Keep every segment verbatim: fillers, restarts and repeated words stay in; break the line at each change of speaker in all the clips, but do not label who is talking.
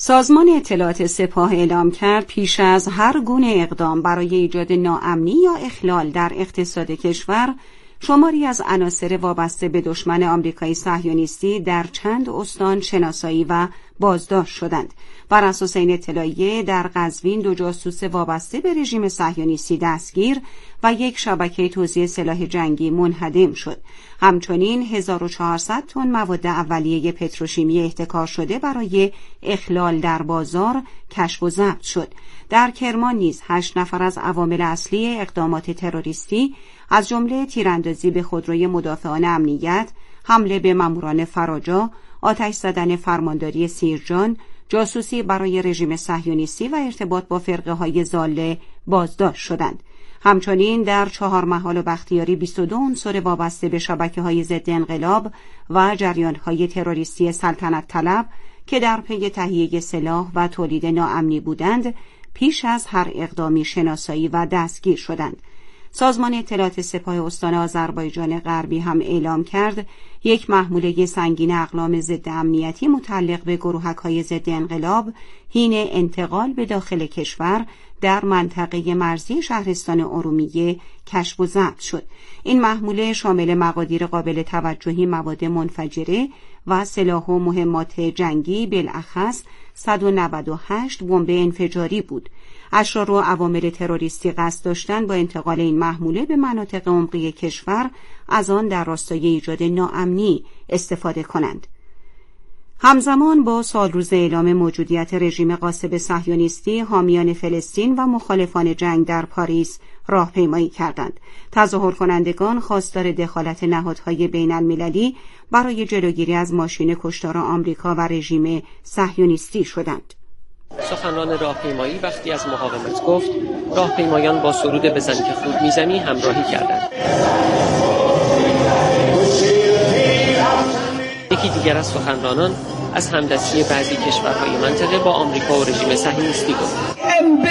سازمان اطلاعات سپاه اعلام کرد پیش از هر گونه اقدام برای ایجاد ناامنی یا اخلال در اقتصاد کشور، شماری از عناصر وابسته به دشمن آمریکایی صهیونیستی در چند استان شناسایی و بازداشت شدند. بر اساس این اطلاعیه در قزوین دو جاسوس وابسته به رژیم صهیونیستی دستگیر و یک شبکه توزیع سلاح جنگی منهدم شد. همچنین هزار و چهارصد تن مواد اولیه پتروشیمی احتکار شده برای اخلال در بازار کشف و ضبط شد. در کرمان نیز هشت نفر از عوامل اصلی اقدامات تروریستی از جمله تیراندازی به خودروی مدافعان امنیت، حمله به ماموران فراجا، آتش زدن فرمانداری سیرجان، جاسوسی برای رژیم صهیونیستی و ارتباط با فرقه‌های ضاله بازداشت شدند. همچنین در چهار محال و بختیاری بیست و دو عنصر وابسته به شبکه‌های ضد انقلاب و جریان‌های تروریستی سلطنت طلب که در پی تهیه سلاح و تولید ناامنی بودند، پیش از هر اقدامی شناسایی و دستگیر شدند. سازمان اطلاعات سپاه استان آذربایجان غربی هم اعلام کرد یک محموله سنگین اقلام ضد امنیتی متعلق به گروهک‌های ضد انقلاب حین انتقال به داخل کشور در منطقه مرزی شهرستان ارومیه کشف و ضبط شد. این محموله شامل مقادیر قابل توجهی مواد منفجره و سلاح و مهمات جنگی، بالاخص صد و نود و هشت بمب انفجاری بود. اشرار و عوامل تروریستی قصد داشتند با انتقال این محموله به مناطق عمقی کشور از آن در راستای ایجاد ناامنی استفاده کنند. همزمان با سالروز اعلام موجودیت رژیم غاصب صهیونیستی، حامیان فلسطین و مخالفان جنگ در پاریس راهپیمایی کردند. تظاهر کنندگان خواستار دخالت نهادهای بین المللی برای جلوگیری از ماشین کشتار آمریکا و رژیم صهیونیستی شدند.
سخنران راهپیمایی وقتی از مقاومت گفت، راهپیمایان با سرود بزن که خوب میزنی همراهی کردند. یکی دیگر از سخنرانان از همدستی بعضی کشورهای منطقه با آمریکا و رژیم صهیونیستی گفت.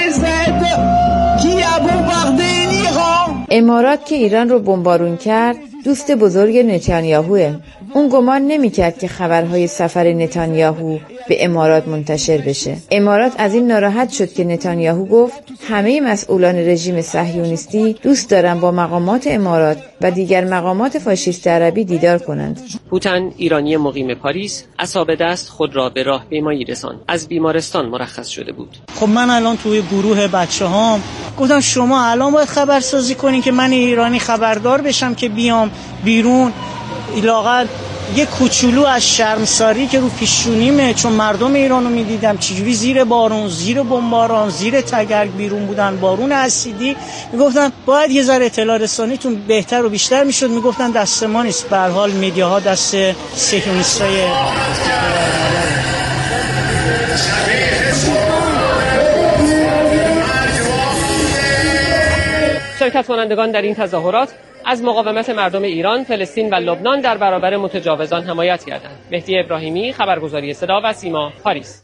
امارات که ایران رو بمبارون کرد دوست بزرگ نتانیاهوه. اون گمان نمی‌کرد که خبرهای سفر نتانیاهو به امارات منتشر بشه. امارات از این ناراحت شد که نتانیاهو گفت همه مسئولان رژیم صهیونیستی دوست دارن با مقامات امارات و دیگر مقامات فاشیست عربی دیدار کنند.
هوتن، ایرانی مقیم پاریس، عصابه دست خود را به راهپیمایی رساند. از بیمارستان مرخص شده بود.
خب من الان توی گروه بچه‌هام گفتم شما الان باید خبرسازی کنین که من ایرانی خبردار بشم که بیام بیرون. لااقل یه کوچولو از شرمساری که رو پیشونیمه، چون مردم ایرانو میدیدم چجوری زیر بارون، زیر بمباران، زیر تگرگ بیرون بودن، بارون اسیدی. میگفتن باید یه ذره اطلاع رسانیتون بهتر و بیشتر میشد. میگفتن دست ما نیست، به هر حال مدیاها دست صهیونیستای.
شرکت کنندگان در این تظاهرات از مقاومت مردم ایران، فلسطین و لبنان در برابر متجاوزان حمایت کردند. مهدی ابراهیمی، خبرگزاری صدا و سیما، پاریس.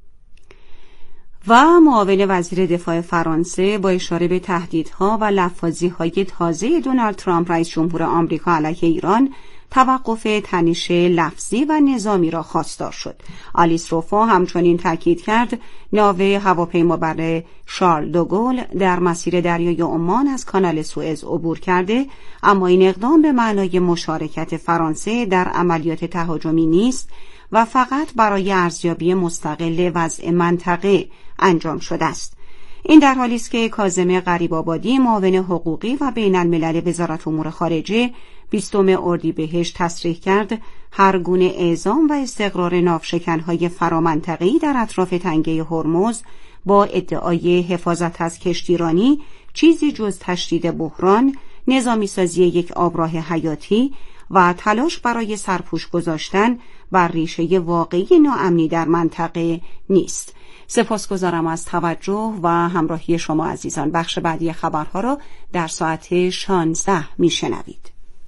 و معاون وزیر دفاع فرانسه با اشاره به تهدیدها و لفاظی‌های تازه دونالد ترامپ رئیس جمهور آمریکا علیه ایران توقف تنش لفظی و نظامی را خواستار شد. آلیس روفو همچنین تاکید کرد ناو هواپیمابر شارل دوگل در مسیر دریای عمان از کانال سوئز عبور کرده، اما این اقدام به معنای مشارکت فرانسه در عملیات تهاجمی نیست و فقط برای ارزیابی مستقل وضع منطقه انجام شده است. این در حالی است که کاظم غریب‌آبادی، معاون حقوقی و بین الملل وزارت امور خارجه، بیستم اردیبهشت تصریح کرد هر گونه اعزام و استقرار ناوشکن‌های فرامنطقه‌ای در اطراف تنگه هرمز با ادعای حفاظت از کشتیرانی چیزی جز تشدید بحران، نظامی سازی یک آبراه حیاتی و تلاش برای سرپوش گذاشتن بر ریشه واقعی ناامنی در منطقه نیست. سپاسگزارم از توجه و همراهی شما عزیزان. بخش بعدی خبرها را در ساعت شانزده میشنوید.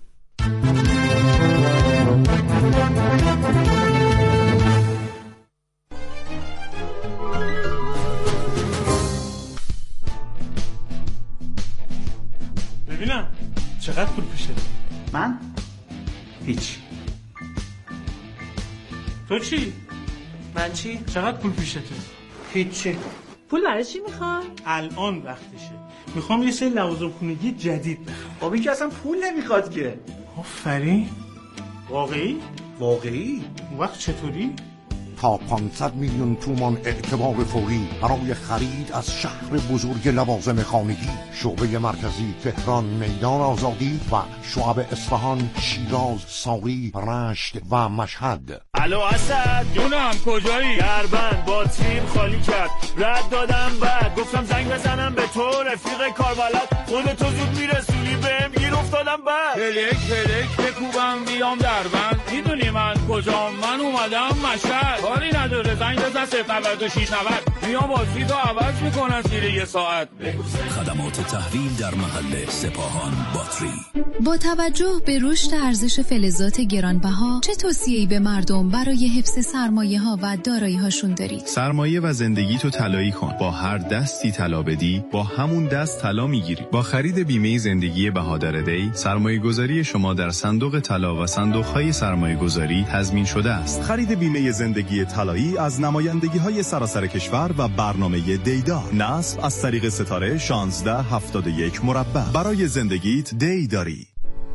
ببینم چقدر پول پیشه؟
من؟ هیچ.
تو چی؟ من چی؟ چقدر پول پیشته؟
هیچی.
پول برای چی میخوای؟
الان وقتشه. میخوام یه سری لوازم خونگی جدید بخرم.
خب این که اصلا پول نمیخواد که.
آفرین. واقعی؟
واقعی؟
اون وقت چطوری؟
تا پانصد میلیون تومان اعتبار فوری برای خرید از شهر بزرگ لوازم خانگی. شعبه مرکزی تهران، میدان آزادی و شعب اصفهان، شیراز، ساری، رشت و مشهد.
الو اسد، جونم کجایی؟ دربند با تیم خالی کرد، رد دادم بعد گفتم زنگ بزنم به تو رفیق کاربلد، خودتو زود میرسونی بهم گیر افتادم بعد. هلک هلک بکوبم بیام دربند، میدونی من کجام؟ من اومدم مشهد. کاری نداره زنگ بزن صفر نود و شش نود، میام بازیتو عوض میکنن زیر یه ساعت.
خدمات تحویل در محل سپاهان باتری.
با توجه به رشد ارزش فلزات گرانبها، چه توصیه‌ای به مردم برای حفظ سرمایه‌ها و دارایی‌هاشون دارید؟
سرمایه و زندگی تو طلایی کن. با هر دستی طلا بدی، با همون دست طلا میگیری. با خرید بیمه زندگی بهادر دی، سرمایه‌گذاری شما در صندوق طلا و صندوق‌های سرمایه‌گذاری تضمین شده است.
خرید بیمه زندگی طلایی از نمایندگی‌های سراسر کشور و برنامه دیدار. نصب از طریق ستاره شانزده هفتاد و یک مربع. برای زندگیت دی داری.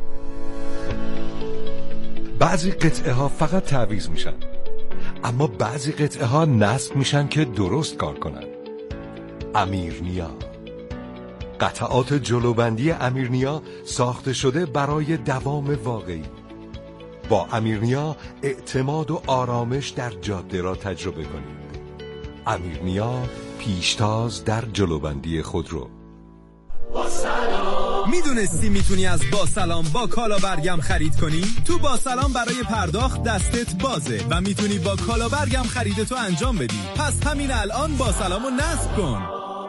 بعضی قطعه ها فقط تعویض میشن، اما بعضی قطعه ها نصب میشن که درست کار کنن. امیرنیا، قطعات جلوبندی امیرنیا ساخته شده برای دوام واقعی. با امیرنیا اعتماد و آرامش در جاده را تجربه کنید. امیرنیا، پیشتاز در جلوبندی خودرو.
با سلام. میدونستی میتونی از با سلام با کالا برگم خرید کنی؟ تو با سلام برای پرداخت دستت بازه و میتونی با کالا برگم خریدتو انجام بدی. پس همین الان با سلامو نصب کن.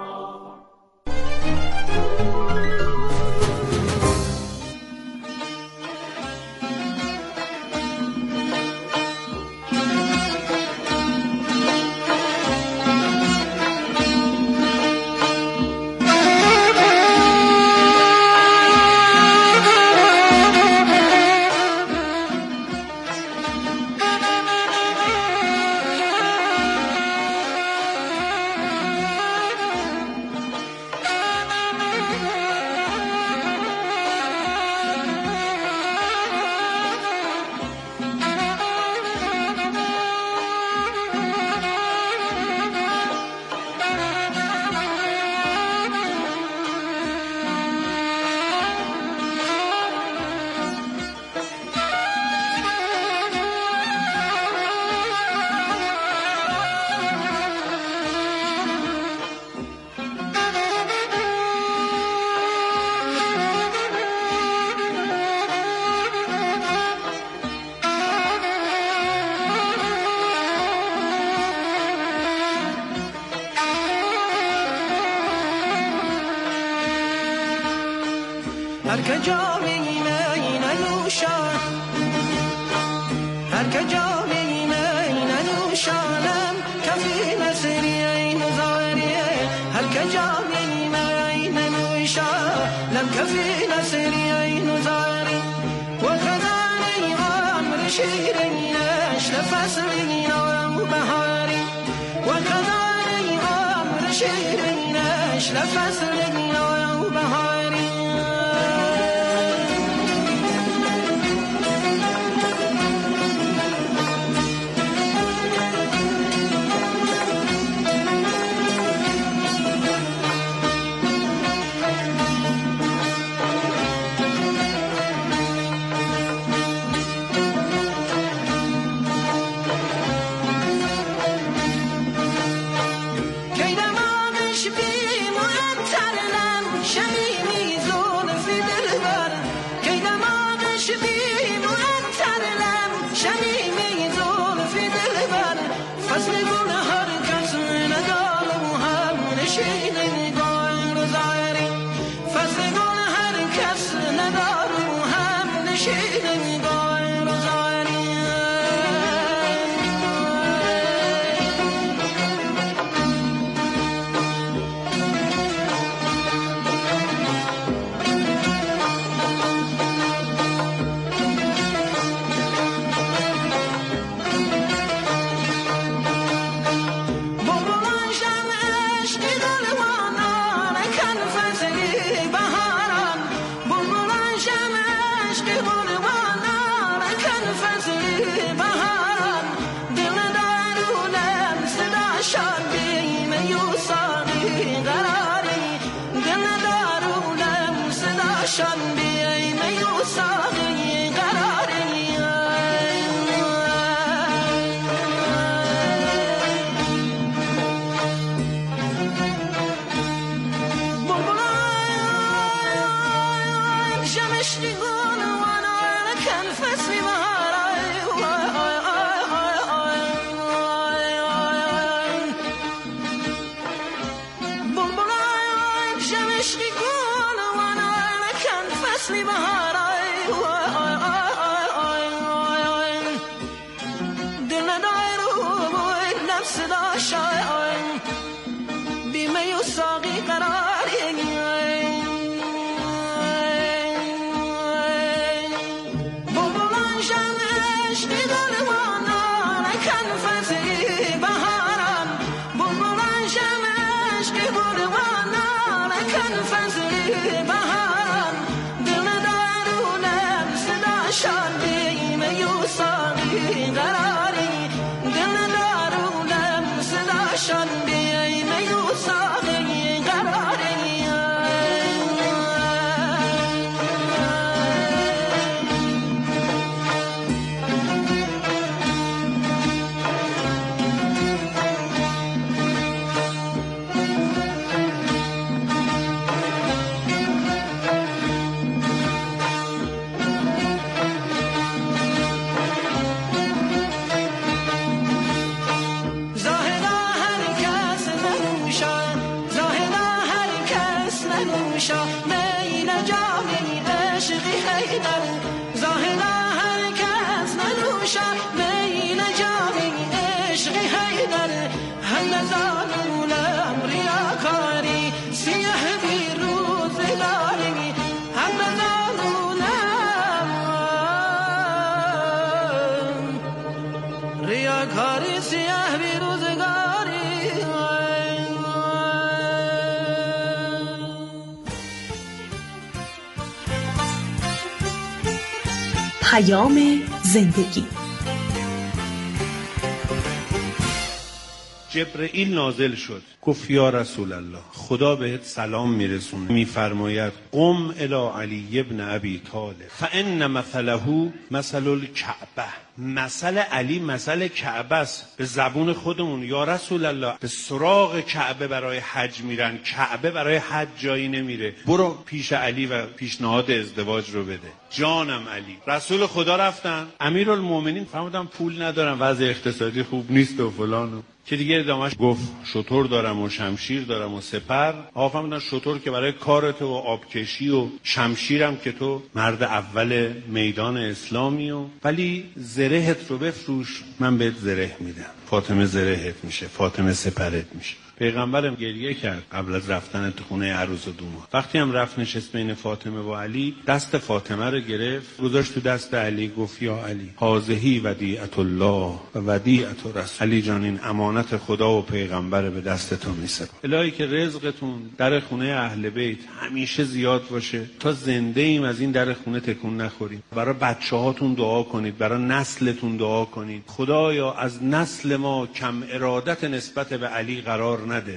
هر کجا می ننوشم، هر کجا می ننوشم، کفی نسری این زاریه. هر کجا می ننوشم، لم کفی نسری این زاری. و خدای عمر شیرینش لفصلی نام بهاری. و خدای عمر شیرینش لفصلی نام بهاری. صداشان بیای میو ساقی قراری
پیام زندگی.
جبرئیل نازل شد گفت یا رسول الله خدا بهت سلام میرسونه میفرماید قم الی علی ابن ابی طالب فان مثله مثل الکعبه. مثل علی مثل کعبه است. به زبون خودمون یا رسول الله به سراغ کعبه برای حج میرن، کعبه برای حج جایی نمیره، برو پیش علی و پیشنهاد ازدواج رو بده. جانم علی. رسول خدا رفتن، امیرالمومنین فرمودن پول ندارم، وضع اقتصادی خوب نیست و فلان و که دیگه ادامهش گفت شتر دارم و شمشیر دارم و سپر. آقا فرمودن شتر که برای کارت و آبکشی و شمشیرم که تو مرد اول میدان اسلامی و ولی زرهت رو بفروش من بهت زره میدم. فاطمه زرهت میشه، فاطمه سپرت میشه. پیغمبرم گریه کرد قبل از رفتن تو خونه عروس و دوماد. وقتی هم رفت نشست بین فاطمه و علی، دست فاطمه رو گرفت گذاشت تو دست علی، گفت یا علی هذه ودیعت الله و ودیعت رسول. علی جان این امانت خدا و پیغمبر به دست تو میسپارم. الهی که رزقتون در خونه اهل بیت همیشه زیاد باشه تا زنده ایم از این در خونه تکون نخوریم. برای بچه‌هاتون دعا کنید، برای نسلتون دعا کنید. خدایا از نسل ما کم ارادت نسبت به علی قرار نده.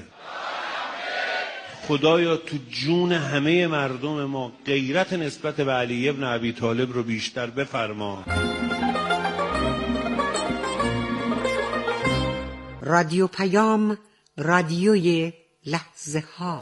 خدایا تو جون همه مردم ما غیرت نسبت به علی ابن ابی طالب رو بیشتر بفرما.
رادیو پیام، رادیوی لحظه ها.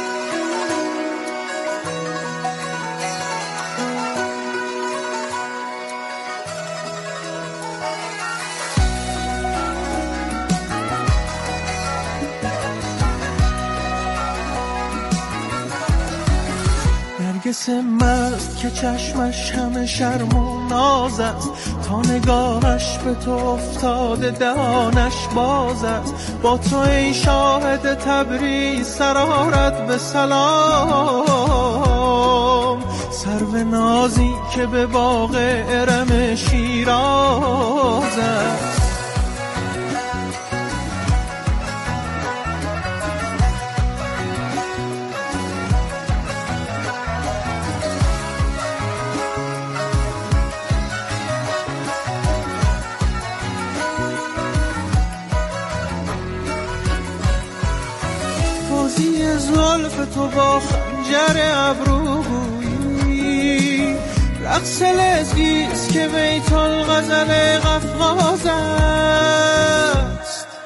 نرگس مست که چشمش همه شرم و ناز است، تا نگاهش به تو افتاده دهانش باز است. با تو ای شاهد تبریز سرارت به سلام، سرو نازی که به باغ ارم شیراز است. زلف تو با خنجر ابرویی سلسیست که بیت الغزل قفقاز است.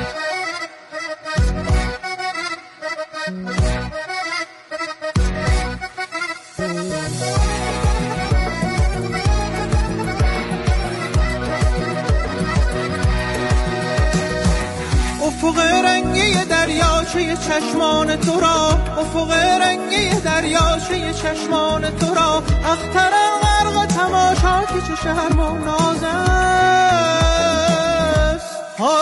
افق رنگی دریاچه چشمان تو را، افق رنگی دریاچه چشمان تو را، اخترم غرق تماشا که چه شرم و ناز است.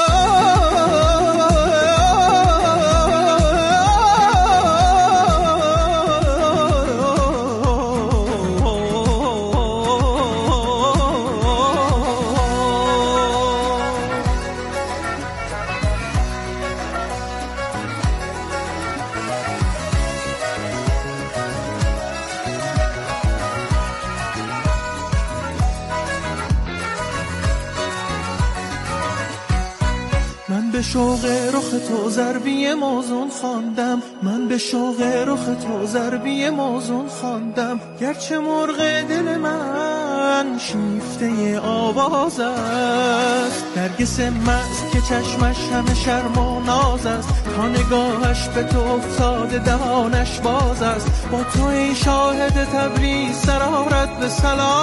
به شوق رخ تو ضربی موزون خواندم، من به شوق رخ تو ضربی موزون خواندم، گرچه مرغ دل من شیفته آواز است. نرگس مست که چشمش همه شرم و ناز است، تا نگاهش به تو افتاده دهانش باز است. با تو ای شاهد تبریز سرارت به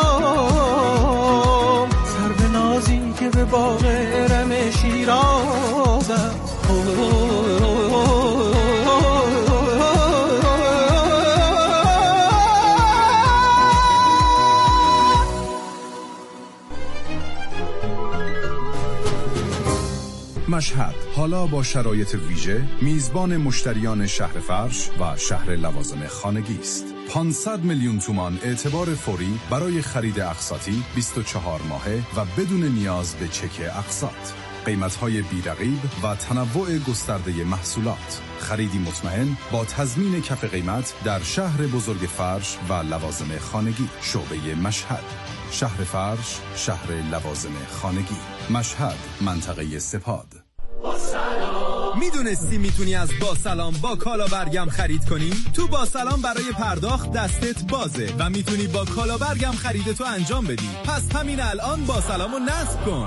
سلام، سر به نازی که به باغ ارم شیراز است.
مشهد حالا با شرایط ویژه میزبان مشتریان شهر فرش و شهر لوازم خانگی است. پانصد میلیون تومان اعتبار فوری برای خرید اقساطی بیست و چهار ماهه و بدون نیاز به چک اقساط. قیمت‌های بی‌رقیب و تنوع گسترده محصولات. خریدی مطمئن با تضمین کف قیمت در شهر بزرگ فرش و لوازم خانگی. شعبه مشهد، شهر فرش، شهر لوازم خانگی. مشهد، منطقه سپاد.
میدونستی میتونی از با سلام با کالا برگم خرید کنی؟ تو با سلام برای پرداخت دستت بازه و میتونی با کالا برگم خریدتو انجام بدی. پس همین الان با سلامو نصب کن.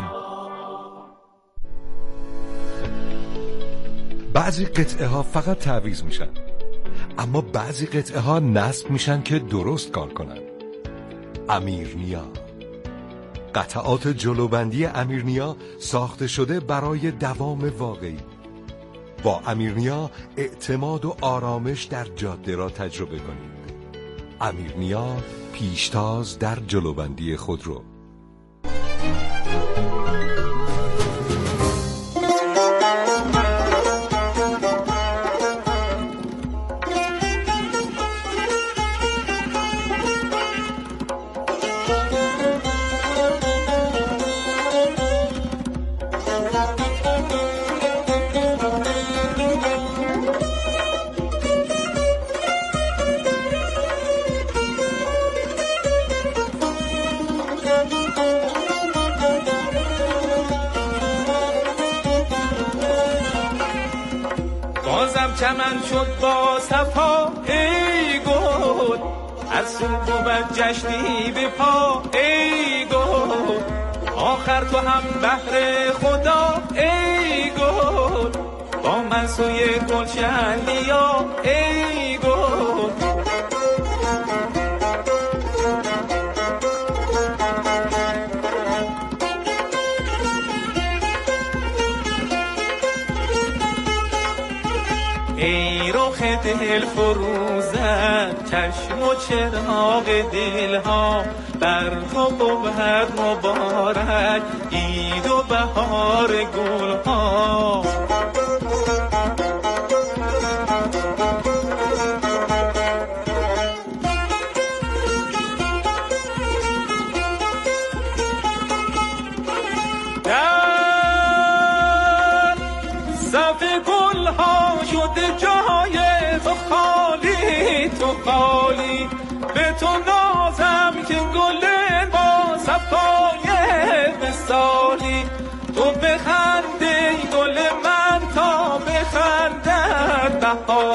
بعضی قطعه ها فقط تعویض میشن، اما بعضی قطعه ها نصب میشن که درست کار کنن. امیرنیا، قطعات جلوبندی امیرنیا ساخته شده برای دوام واقعی. با امیرنیا اعتماد و آرامش در جاده را تجربه کنید. امیرنیا، پیشتاز در جلوبندی خودرو.
چمن شد با صفا ای گل، از سو بود جشنی به پا ای گل، آخر تو هم بهر خدا ای گل، با من سوی گلشن بیا ای گل. ای رخ دل فروزد چشم و چراغ دلها، بر تو بود مبارک عید و بهار گلها. خالی به تو نازم که گل با صفای مثالی، تو بخنده گل من تا بخندد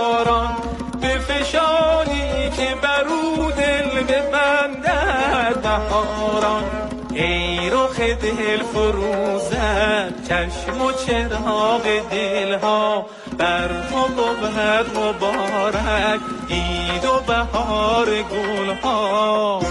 بهاران، به فشانی که برو دل ببندد بهاران ای رخ دل فروزد چشم و چراغ دلها بر تو بود مبارک عید و بهار گلها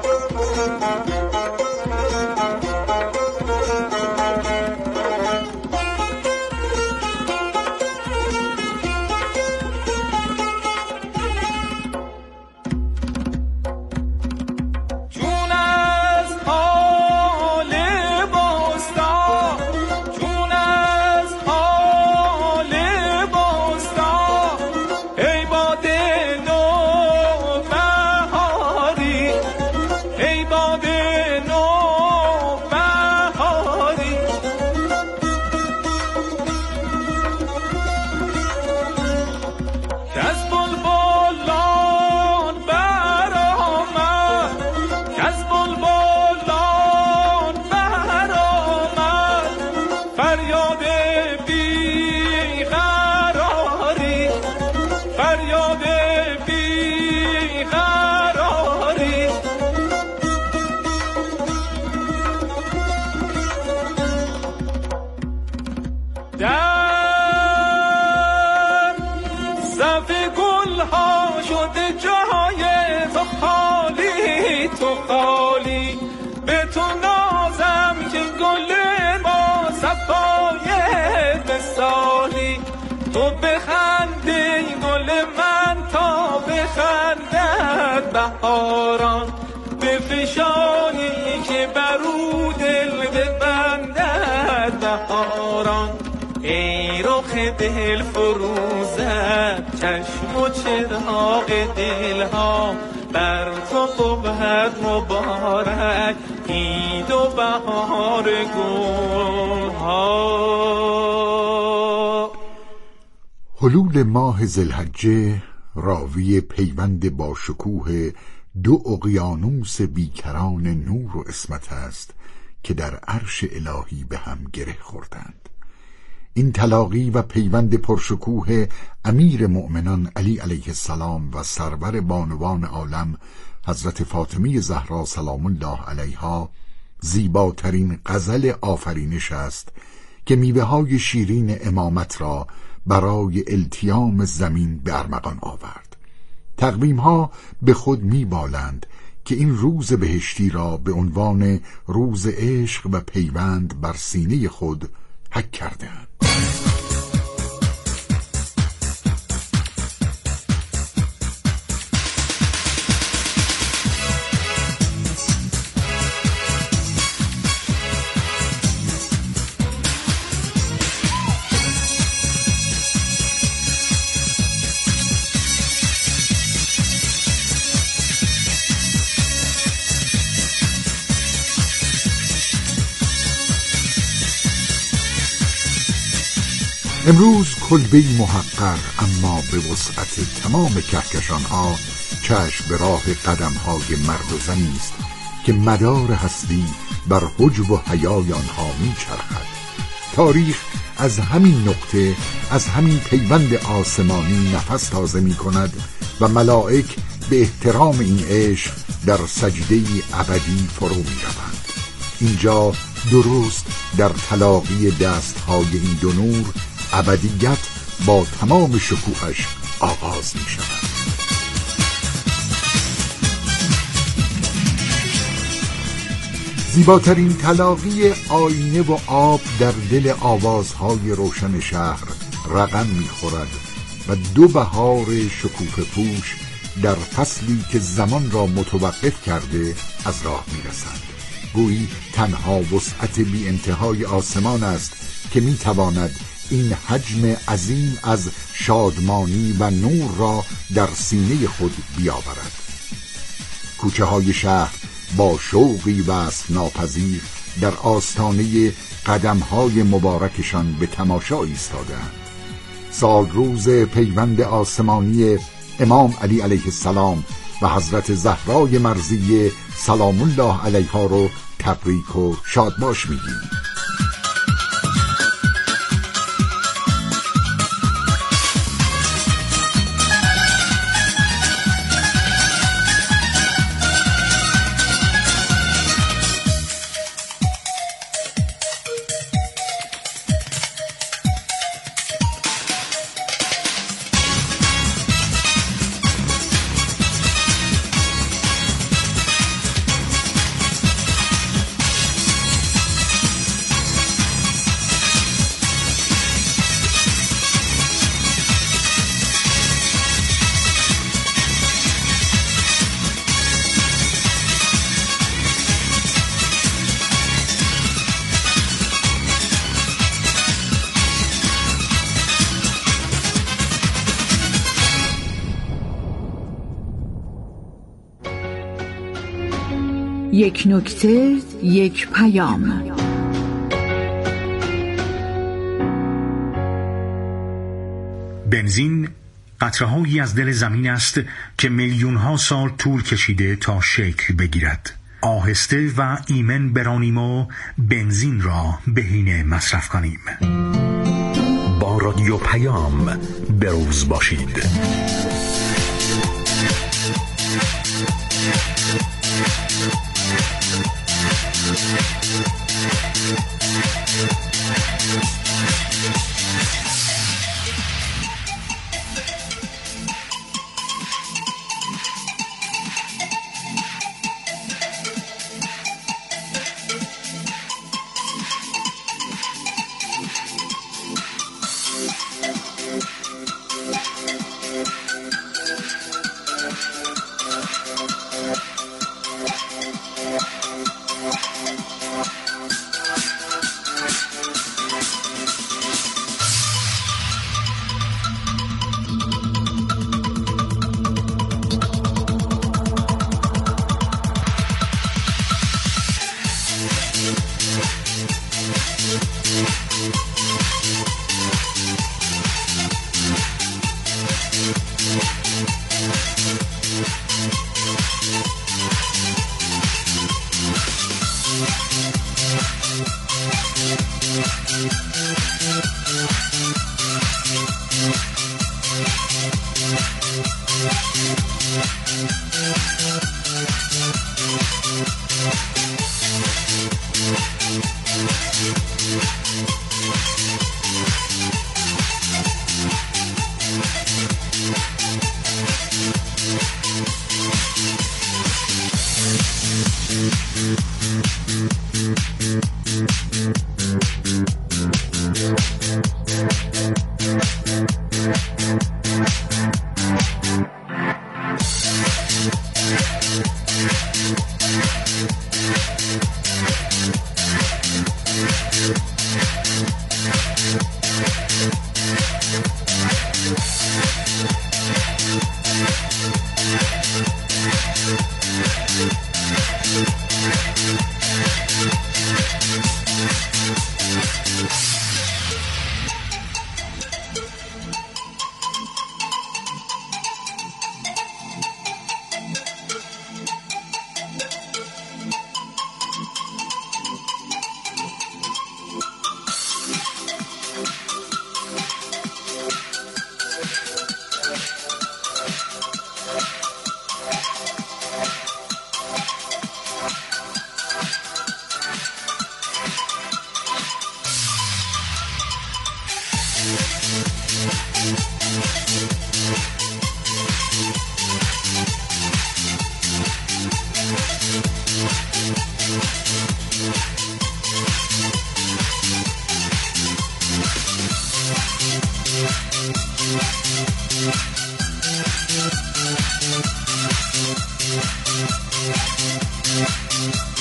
بهاران به فشانی که برو دل ببندد بهاران ای رخ دل فروزد چشم و چراغ دلها بر تو بود مبارک عید و بهار گلها.
حلول ماه ذوالحجه راوی پیوند با شکوه دو اقیانوس بیکران نور و عصمت است که در عرش الهی به هم گره خوردند. این تلاقی و پیوند پرشکوه امیر مؤمنان علی علیه السلام و سرور بانوان عالم حضرت فاطمه زهرا سلام الله علیها زیباترین غزل آفرینش است که میوه های شیرین امامت را برای التیام زمین به ارمغان آورد. تقویم ها به خود میبالند که این روز بهشتی را به عنوان روز عشق و پیوند بر سینه خود حک کردند. امروز کلبه محقر اما به وسعت تمام کهکشان ها چشم به راه قدم های مرد و زنی است که مدار هستی بر حجب و حیای آنها می چرخد. تاریخ از همین نقطه، از همین پیوند آسمانی نفس تازه می کند و ملائک به احترام این عشق در سجده ابدی فرو می روند. اینجا درست در تلاقی دست های این دو نور ابدیت با تمام شکوهش آغاز می شود. زیباترین تلاقی آینه و آب در دل آوازهای روشن شهر رقم می خورد و دو بهار شکوفه پوش در فصلی که زمان را متوقف کرده از راه می رسند. گویی تنها وسعت بی انتهای آسمان است که می تواند این حجم عظیم از شادمانی و نور را در سینه خود بیاورد. کوچه های شهر با شوقی وصف ناپذیر در آستانه قدم های مبارکشان به تماشا ایستادند. سال روز پیوند آسمانی امام علی علیه السلام و حضرت زهرای مرضیه سلام الله علیها رو تبریک و شادباش میگیم.
یک نکته، یک پیام.
بنزین قطره‌هایی از دل زمین است که میلیون‌ها سال طول کشیده تا شکل بگیرد. آهسته و ایمن برانیم و بنزین را بهینه مصرف کنیم.
با رادیو پیام بروز باشید.
Thank you.